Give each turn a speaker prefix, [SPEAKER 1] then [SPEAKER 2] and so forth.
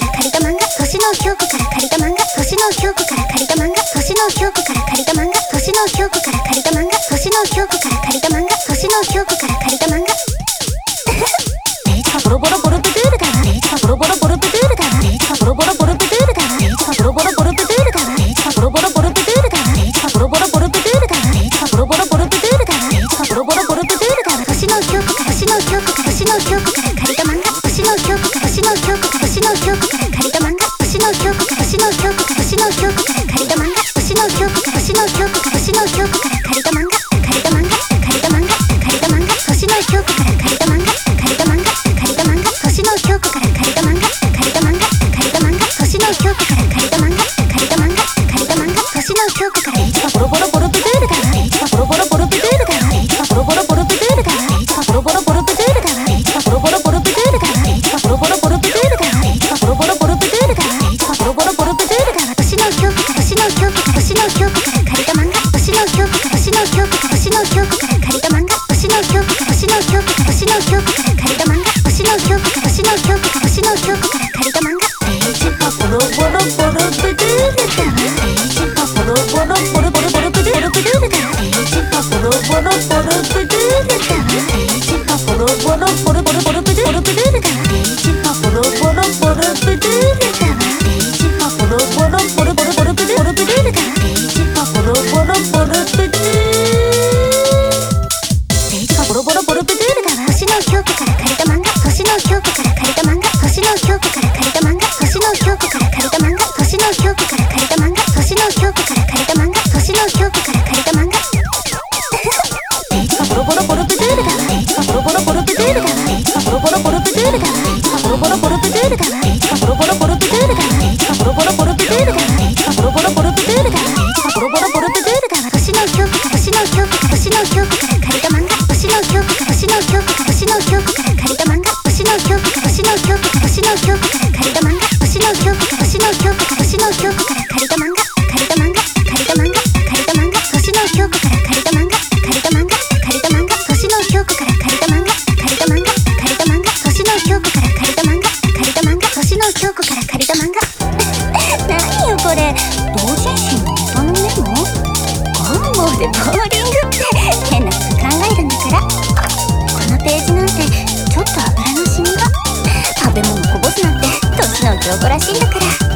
[SPEAKER 1] から借りた漫画、星野京子から借りた漫画、星野京子から借りた漫画、星野京子から借りた漫画、星野京子から借りた漫画、星野京子から借りた漫画、星野京子から借りた漫画。ページがボロボロボロプドゥールだわ。ページがボロボロボロプドゥールだわ。ページがボロボロボロプドゥールだわ。ページがボロボロボロプドゥールだわ。ページがボロボロボロプドゥールだわ。ページがボロボロボロプドゥールだわ。ページがボロボロボロプドゥールだわ。ページがボロボロボロプドゥールだわ。星野京子から星野京子から星野京子から借りた漫画、星野京子から星野京子から星野京子から借りた漫画、星野京子から星野京子から星野京子から借りた漫画、星野京子から星野京子から星野京子から借りた漫画、借りた漫画、借りた漫画、借りた漫画、星野京子から借りた漫画、借りた漫画、借りた漫画、星野京子から借りた漫画、借りた漫画、借りた漫画、星野京子から借りた漫画、借りた漫画、借りた漫画、星野京子からページがボロボロボロプドゥールだわ。ページがボロボロボロプドゥールだわ。ページがボロボロボロプドゥールだわ。ページがボロボロボロプドゥールだわ。ページがボロボロボロプドゥールだわ。ページがボロボロボロプドゥールだわ。ページがボロボロボロプドゥールだわ。ページがボロボロボロプドゥールだわ。星野京子から星野京子から星野京子から借りた漫画、星野京子から星野京子から星野京子から借りた漫画、星野京子から星野京子から星野京子から借りた漫画、星野京子から星野京子から星野京子から借りた漫画。ページがボロボロボロプドゥールだわ。ページがボロボロボロボロボロプドゥールだわ。ページがボロボロボロプドゥールだわ。ページがボロボロボロボロボロプドゥールだわ。ページがボロボロボロプドゥールだわ。ページがボロボロボロボロボロプドゥールだわ。ページがボロボロボロプドゥール。ページがボロボロボロプドゥールだわ。星野京子から借りた漫画、星野京子から借りた漫画、星野京子から借りた漫画、星野京子から借りた漫画、星野京子から借りた漫画、星野京子から借りた漫画、星野京子から借りた漫画。ページがボロボロボロプドゥールだわ。ページがボロボロボロプドゥールだわ。ページがボロボロボロプドゥールだわ。ページがボロボロボロプドゥールだわ。ページがボロボロボロプドゥールだわ。ページがボロボロボロプドゥールだわ。ページがボロボロボロプドゥールだわ。ページがボロボロボロプドゥールだわ。星野京子から星野京子から星野京子から借りた漫画、星野京子から星野京子から星野京子から借りた漫画、星野京子から星野京子から星野京子から借りた漫画、星野京子から星野京子から星野京子から借りた漫画、借りた漫画、借りた漫画、借りた漫画、星野京子から借りた漫画、借りた漫画、借りた漫画、星野京子から借りた漫画、借りた漫画、借りた漫画、星野京子から借りた漫画、借りた漫画、星野京子から借りた漫画。何よこれ、同人誌のネタのメモ？本望でボーリングって変なこと考えるんだから。このページなんてちょっと油のシミが、食べ物こぼすなんて年の京子らしいんだから。